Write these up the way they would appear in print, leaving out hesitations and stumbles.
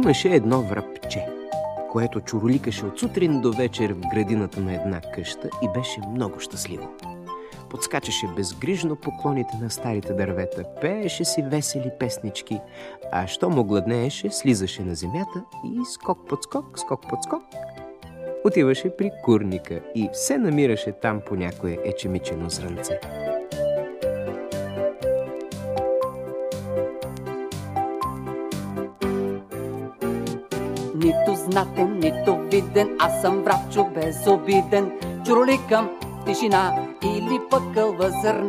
Имаше едно врабче, което чуроликаше от сутрин до вечер в градината на една къща и беше много щастливо. Подскачаше безгрижно по клоните на старите дървета, пееше си весели песнички, а що му гладнееше, слизаше на земята и скок под скок, отиваше при курника и все намираше там по някое ечемичено зрънце. Нито знатен, нито виден, аз съм врабчо безобиден. Чуроликам тишина или пъкълва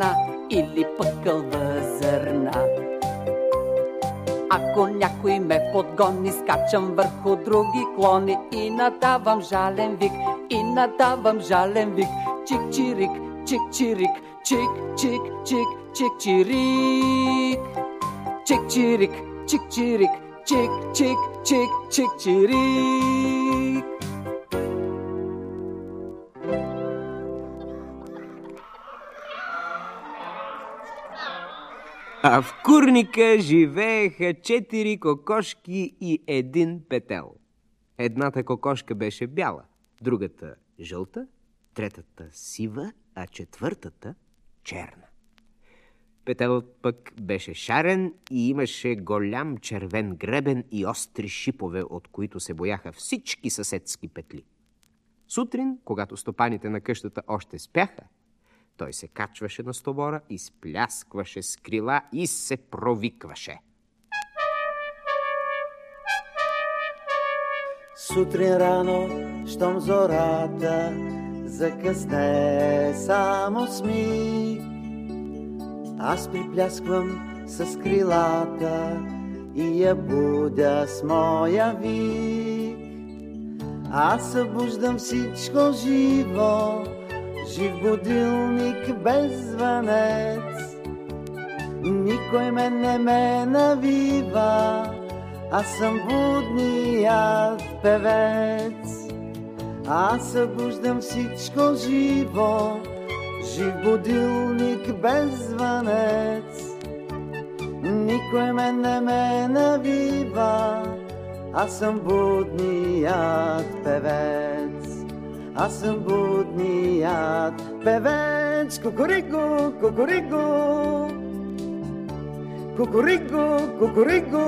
зърна, Ако някой ме подгони, скачам върху други клони и надавам жален вик, чик-чирик, чик-чирик, чик-чик-чик, чик-чирик, чик-чирик, чик-чирик, чик-чик-чик, чик-чирик. А в курника живееха 4 кокошки и един петел. Едната кокошка беше бяла, другата жълта, третата сива, а четвъртата черна. Петелът пък беше шарен и имаше голям червен гребен и остри шипове, от които се бояха всички съседски петли. Сутрин, когато стопаните на къщата още спяха, той се качваше на стобора, изпляскваше с крила и се провикваше. Сутрин рано, щом зората закъсне само с миг, аз приплясквам с крилата и я будя с моя вик. Аз събуждам всичко живо, жив будилник без звънец. Никой не ме навива, аз съм будният певец. Аз събуждам всичко живо, жив будилник без звънец. Никой не ме навива, аз съм будният певец. Аз съм будният певец. Кукурику, кукурику, кукурику, кукурику,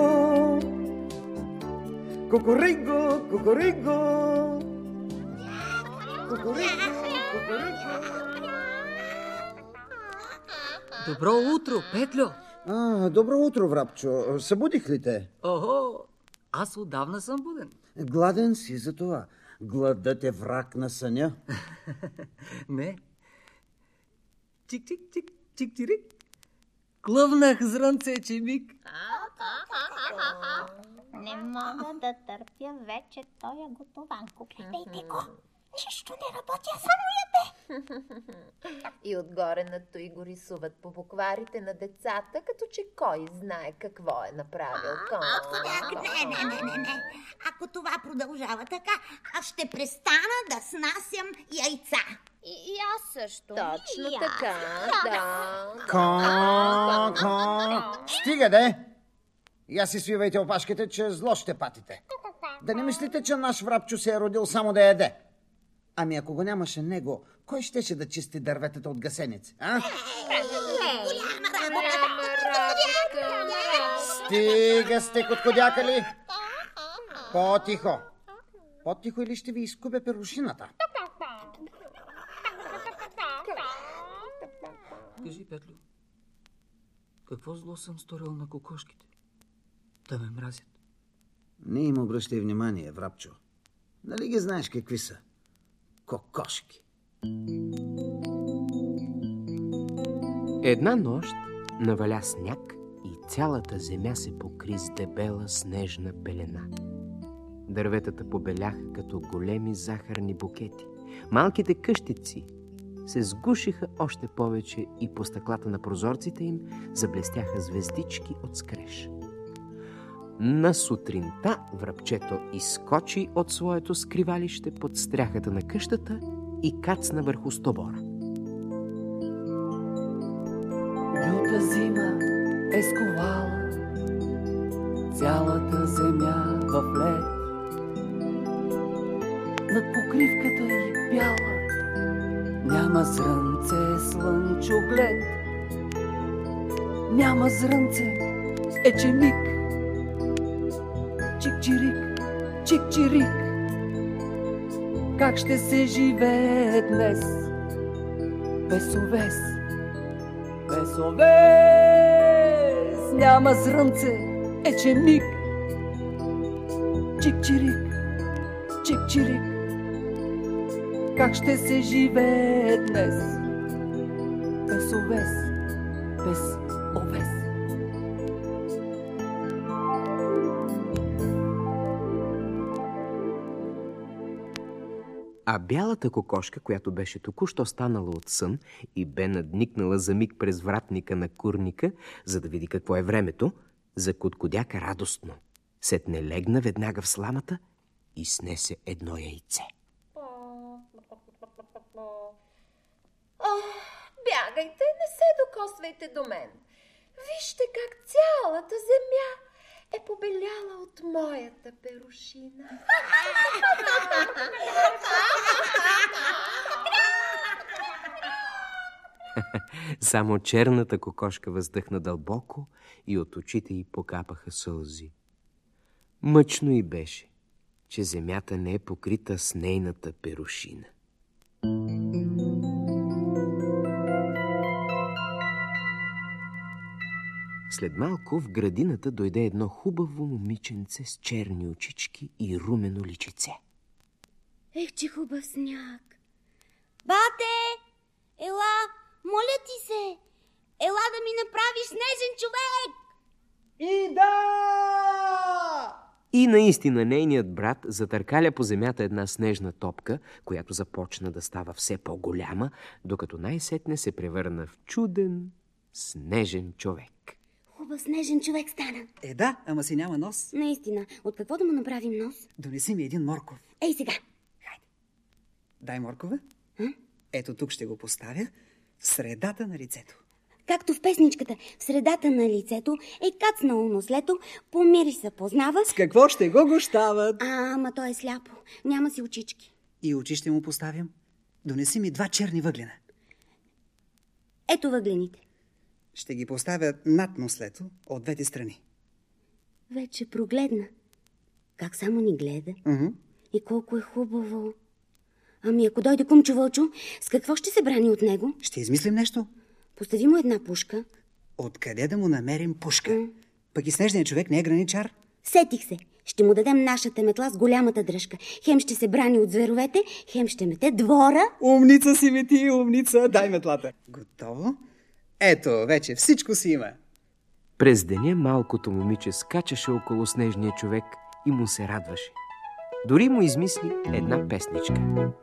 кукурику, кукурику, кукурику, кукурику. Добро утро, Петлю! Добро утро, врабчо. Събудих ли те? Охо, аз отдавна съм буден. Гладен си за това. Гладът е враг на съня. Не. Чик-чик-чик, чик-чирик. Клъвнах зрънце, чимик. Не мога да търпя вече тоя готованко. Гледайте го. Нищо не работя, само яде. И отгоре на той го рисуват по букварите на децата, като че кой знае какво е направил. Не. Ако това продължава така, аз ще престана да снасям яйца. И аз също. Точно И така, да. Стига, де! Я си свивайте опашките, че зло ще патите. Да не мислите, че наш врабчо се е родил само да яде. Ами ако го нямаше него, кой щеше да чисти дърветата от гасеници, а? Стига сте, коткодякали! По-тихо! По-тихо или ще ви изкубя перушината. Кажи, Петлю, какво зло съм сторил на кокошките? Да ме мразят. Не им обръщай внимание, врабчо. Нали ги знаеш какви са? Кокошки. Една нощ наваля сняг и цялата земя се покри с дебела снежна пелена. Дърветата побеляха като големи захарни букети. Малките къщици се сгушиха още повече и по стъклата на прозорците им заблестяха звездички от скреж. На сутринта врабчето изскочи от своето скривалище под стряхата на къщата и кацна върху стобора. Люта зима е сковала цялата земя в лед. Над покривката й бяла няма зрънце слънчоглед. Няма зрънце, ечемик, чик-чирик, чик-чирик. Как ще се живее днес без овес, без овес? Няма зрънце, ечемик, чик-чирик, чик-чирик. Как ще се живее днес без овес, без овес? А бялата кокошка, която беше току-що станала от сън и бе надникнала за миг през вратника на курника, за да види какво е времето, закуткодяка радостно. Сетне легна веднага в сламата и снесе едно яйце. Бягайте, не се докосвайте до мен. Вижте как цялата земя е побеляла от моята перушина. Само черната кокошка въздъхна дълбоко и от очите й покапаха сълзи. Мъчно й беше, че земята не е покрита с нейната перушина. След малко в градината дойде едно хубаво момиченце с черни очички и румено личице. Ех, че хубав сняг! Бате! Ела, моля ти се! Ела да ми направиш снежен човек! И да! И наистина нейният брат затъркаля по земята една снежна топка, която започна да става все по-голяма, докато най-сетне се превърна в чуден снежен човек. Хубав снежен човек стана. Да, ама си няма нос. Наистина, от какво да му направим нос? Донеси ми един морков. Ей сега! Хайде. Дай моркова. Ето тук ще го поставя в средата на лицето. Както в песничката, в средата на лицето е кацнало нослето, по мириса познава. С какво ще го гощават? Ама той е сляпо, няма си очички. И очи ще му поставям. Донеси ми 2 черни въглена. Ето въглените. Ще ги поставя над нослето от двете страни. Вече прогледна. Как само ни гледа. И колко е хубаво. Ами ако дойде кумчо Вълчо, с какво ще се брани от него? Ще измислим нещо. Постави му една пушка. Откъде да му намерим пушка? Пък и снежният човек не е граничар. Сетих се. Ще му дадем нашата метла с голямата дръжка. Хем ще се брани от зверовете, хем ще мете двора. Умница си ми ти, умница. Дай метлата. Готово? Ето, вече всичко си има. През деня малкото момиче скачаше около снежния човек и му се радваше. Дори му измисли една песничка.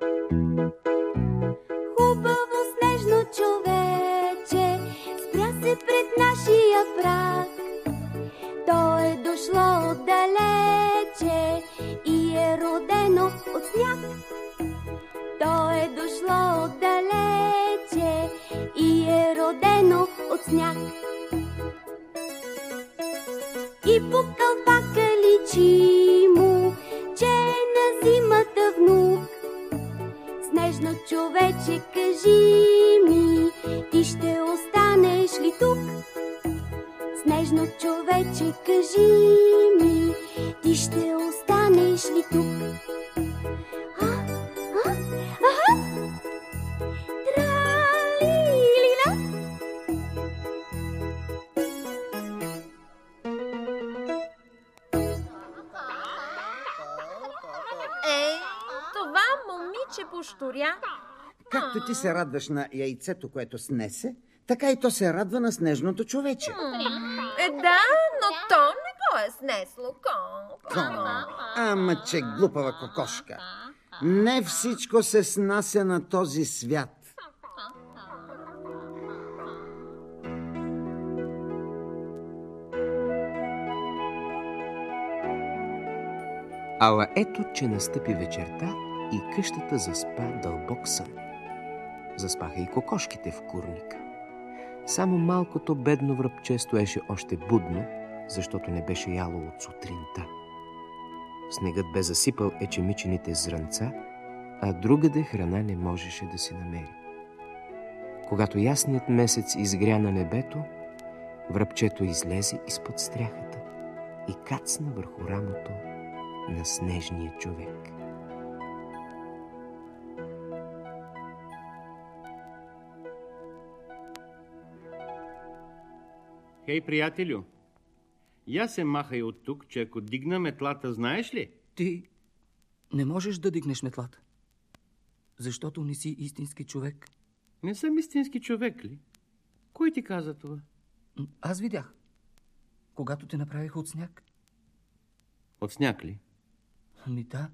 Хубаво снежно човече, спря се пред нашия праг. То е дошло отдалече и е родено от сняг. То е дошло отдалече и е родено от сняг. И по кълпака личи му, че е на зимата внук. Снежно човече, кажи ми, ти ще останеш ли тук? Снежно човече, кажи ми, ти ще останеш ли тук? Тра-ли-ли-ла. Това момиче пощуря. Както ти се радваш на яйцето, което снесе, така и то се радва на снежното човече. Да, но то не го е снесло. Ама че глупава кокошка. Не всичко се снася на този свят. Ала ето, че настъпи вечерта и къщата заспа дълбок сън. Заспаха и кокошките в курника. Само малкото бедно връбче стоеше още будно, защото не беше яло от сутринта. Снегът бе засипал ечемичените зранца, а другаде храна не можеше да се намери. Когато ясният месец изгря на небето, врабчето излезе изпод стряхата и кацна върху рамото на снежния човек. Хей, приятелю, я се махай от тук, че ако дигна метлата, знаеш ли? Ти не можеш да дигнеш метлата, защото не си истински човек. Не съм истински човек ли? Кой ти каза това? Аз видях, когато те направих от сняг. От сняг ли? Ами да.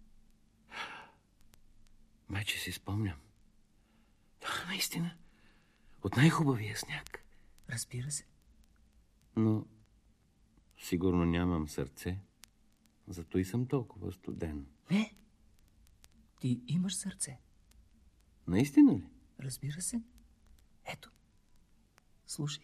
Вече си спомням. Да, наистина. От най-хубавия сняг. Разбира се. Но сигурно нямам сърце. Зато и съм толкова студен. Не. Ти имаш сърце. Наистина ли? Разбира се. Ето. Слушай.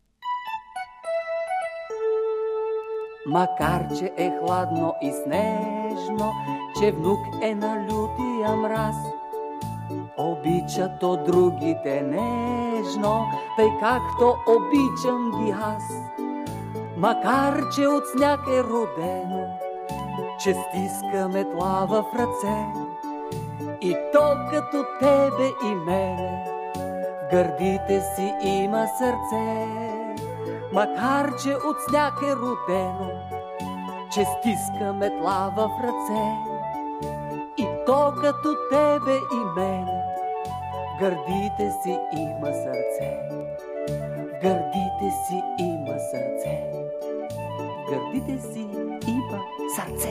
Макар че е хладно и снежно, че внук е на лютия мраз, обича то другите нежно, тъй както обичам ги аз. Макар че от сняг е родено, че стиска метла в ръце, и то като тебе и мене, в гърдите си има сърце. Макар че от сняг е родено, че стиска метла в ръце, и то като тебе и мене, в гърдите си има сърце. В гърдите си има сърце. В гърдите си има сърце.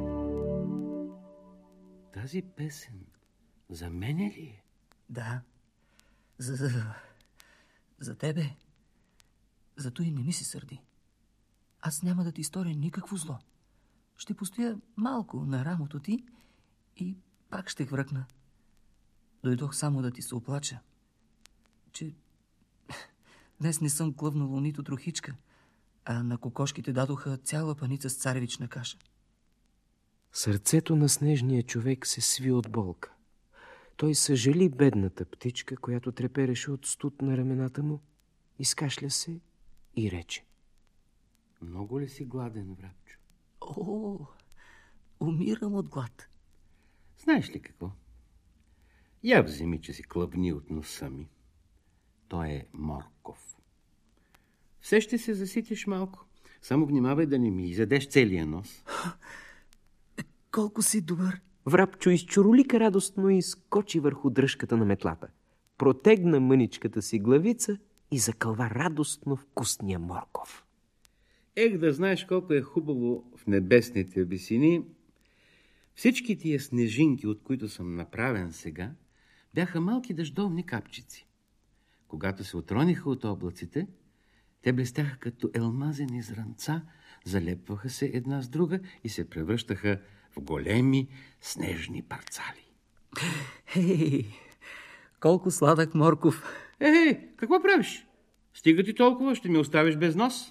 Тази песен за мене ли е? Да. За тебе. Зато и не ми се сърди. Аз няма да ти сторя никакво зло. Ще постоя малко на рамото ти и пак ще хвръкна. Дойдох само да ти се оплача, че днес не съм клъвнало нито трохичка, а на кокошките дадоха цяла паница с царевична каша. Сърцето на снежния човек се сви от болка. Той съжали бедната птичка, която трепереше от студ на рамената му, изкашля се и рече: Много ли си гладен, Врабчо? О, умирам от глад. Знаеш ли какво? Я вземи, че си клъбни от носа ми. Той е морков. Все ще се заситиш малко. Само внимавай да не ми изядеш целия нос. Колко си добър. Врабчо изчуролика радостно и скочи върху дръжката на метлата. Протегна мъничката си главица и закълва радостно вкусния морков. Ех, да знаеш колко е хубаво в небесните висини. Всички тия снежинки, от които съм направен сега, бяха малки дъждовни капчици. Когато се отрониха от облаците, те блестяха като елмазени зранца, залепваха се една с друга и се превръщаха в големи снежни парцали. Хей, колко сладък морков. Ей, какво правиш? Стига ти толкова, ще ми оставиш без нос?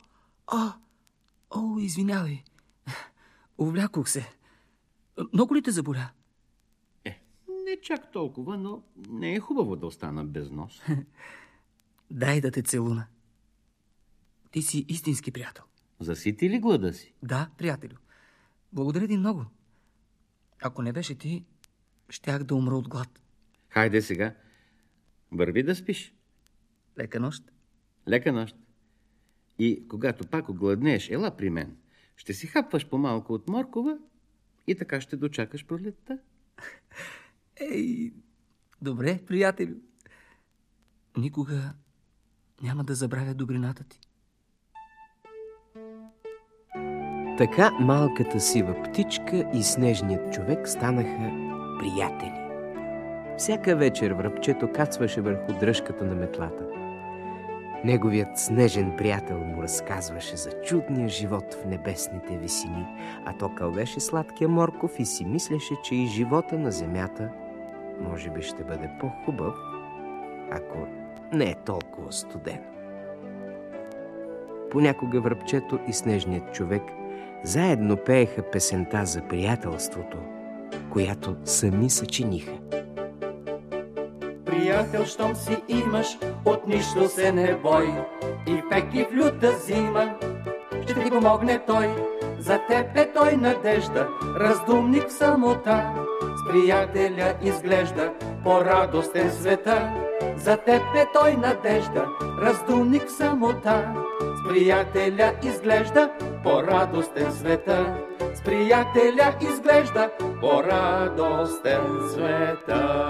О, извинявай. Увлякох се. Много ли те заболя? Не чак толкова, но не е хубаво да остана без нос. Дай да те целуна. Ти си истински приятел. Засити ли глада си? Да, приятелю. Благодаря ти много. Ако не беше ти, щях да умра от глад. Хайде сега, върви да спиш. Лека нощ. Лека нощ. И когато пак огладнееш, ела при мен. Ще си хапваш по-малко от моркова и така ще дочакаш пролетта. Ей, добре, приятелю. Никога няма да забравя добрината ти. Така малката сива птичка и снежният човек станаха приятели. Всяка вечер врабчето кацваше върху дръжката на метлата. Неговият снежен приятел му разказваше за чудния живот в небесните висини, а то кълвеше сладкия морков и си мислеше, че и живота на земята може би ще бъде по-хубав, ако не е толкова студен. понякога Врабчето и снежният човек заедно пееха песента за приятелството, която сами съчиниха. Приятел, щом си имаш, от нищо се не бой. И в пек и в люта зима ще ти помогне той. За теб е той надежда, раздумник в самота. С приятеля изглежда по-радостен света. За теб е той надежда, раздумник в самота. С приятеля изглежда по-радостен света. С приятеля изглежда по-радостен света.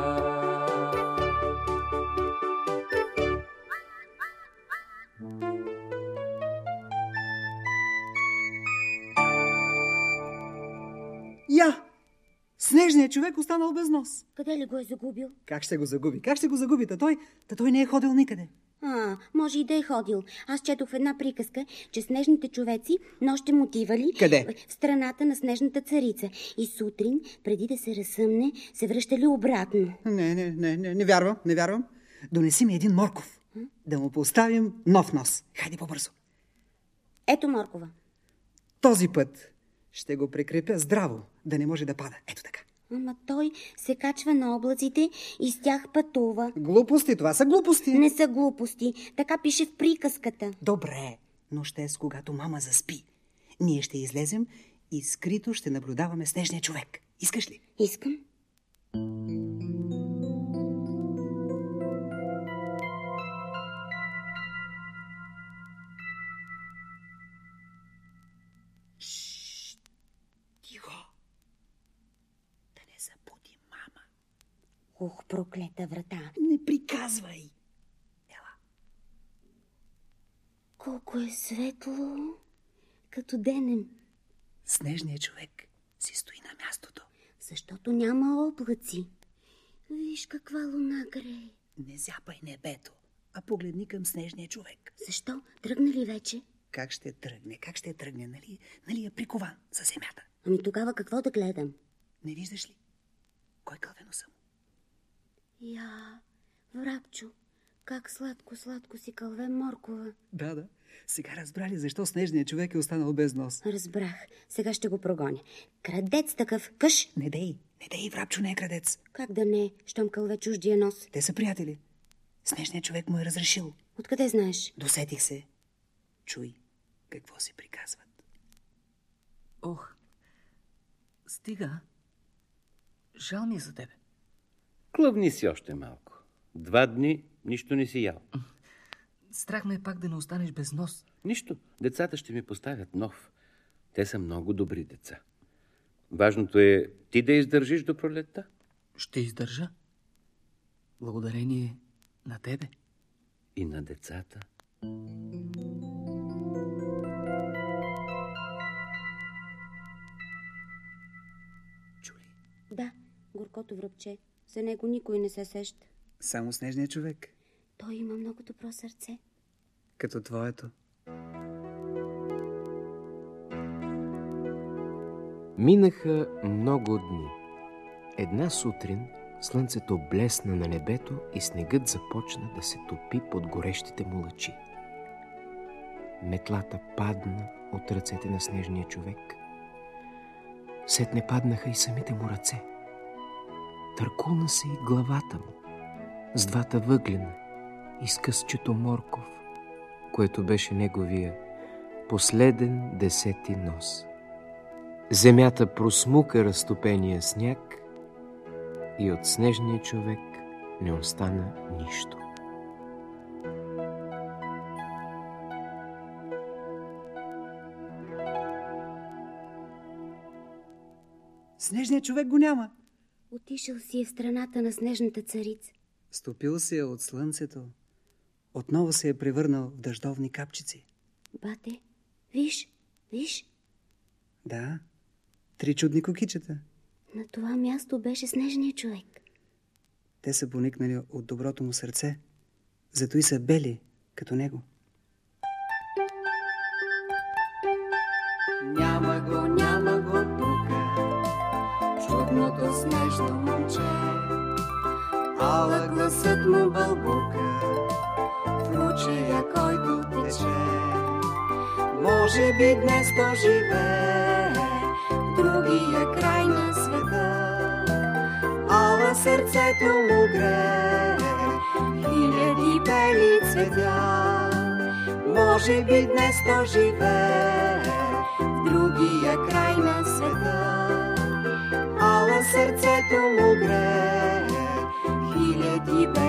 Я! Снежният човек останал без нос. Къде ли го е загубил? Как ще го загуби? Как ще го загуби? Той не е ходил никъде. Може и да е ходил. Аз четох в една приказка, че снежните човеци нощем отивали... Къде? В страната на снежната царица. И сутрин, преди да се разсъмне, се връщали обратно. Не вярвам. Донеси ми един морков. Да му поставим нов нос. Хайде по-бързо. Ето моркова. Този път ще го прикрепя здраво, да не може да пада. Ето така. Ама той се качва на облаците и с тях пътува. Глупости, това са глупости. Не са глупости. Така пише в приказката. Добре, но ще е с когато мама заспи. Ние ще излезем и скрито ще наблюдаваме снежния човек. Искаш ли? Искам. Ух, проклета врата. Не приказвай. Ела. Колко е светло, като денем. Снежният човек си стои на мястото. Защото няма облаци. Виж каква луна грее. Не зяпай небето, а погледни към снежния човек. Защо? Тръгна ли вече? Как ще тръгне? Нали е прикован за земята? Ами тогава какво да гледам? Не виждаш ли? Кой кълвено съм? Я, Врабчо, как сладко си кълве моркова. Да. Сега разбра ли защо снежният човек е останал без нос? Разбрах. Сега ще го прогоня. Крадец такъв, къш! Не дей, Врабчо не е крадец. Как да не, щом кълве чуждия нос? Те са приятели. Снежният човек му е разрешил. Откъде знаеш? Досетих се. Чуй какво си приказват. Ох, стига. Жал ми е за тебе. Клъвни си още малко. 2 дни нищо не си ял. Страх ме е пак да не останеш без нос. Нищо. Децата ще ми поставят нов. Те са много добри деца. Важното е ти да издържиш до пролетта. Ще издържа. Благодарение на тебе. И на децата. Чули? Да, горкото връбче. За него никой не се сеща. Само снежният човек. Той има много добро сърце. Като твоето. Минаха много дни. Една сутрин слънцето блесна на небето и снегът започна да се топи под горещите му лъчи. Метлата падна от ръцете на снежния човек. Сетне паднаха и самите му ръце. Търкулна се и главата му с 2 въглена и с късчето морков, което беше неговия последен 10-ти нос. Земята просмука разтопения сняг и от снежния човек не остана нищо. Снежният човек го няма. Отишъл си е в страната на снежната царица. Стопил се е от слънцето. Отново се е превърнал в дъждовни капчици. Бате, виж. Да, 3 чудни кукичета. На това място беше снежният човек. Те са поникнали от доброто му сърце. Зато и са бели, като него. Няма го тука, Чудното снежно момче, ала гласът му бълбука, в ручея, който тече. Може би днес то живее в другия край на света, ала сърцето му грее хиляди бели цветя. Може би днес то живее в другия край на света, ала сърцето му грее хиляди бели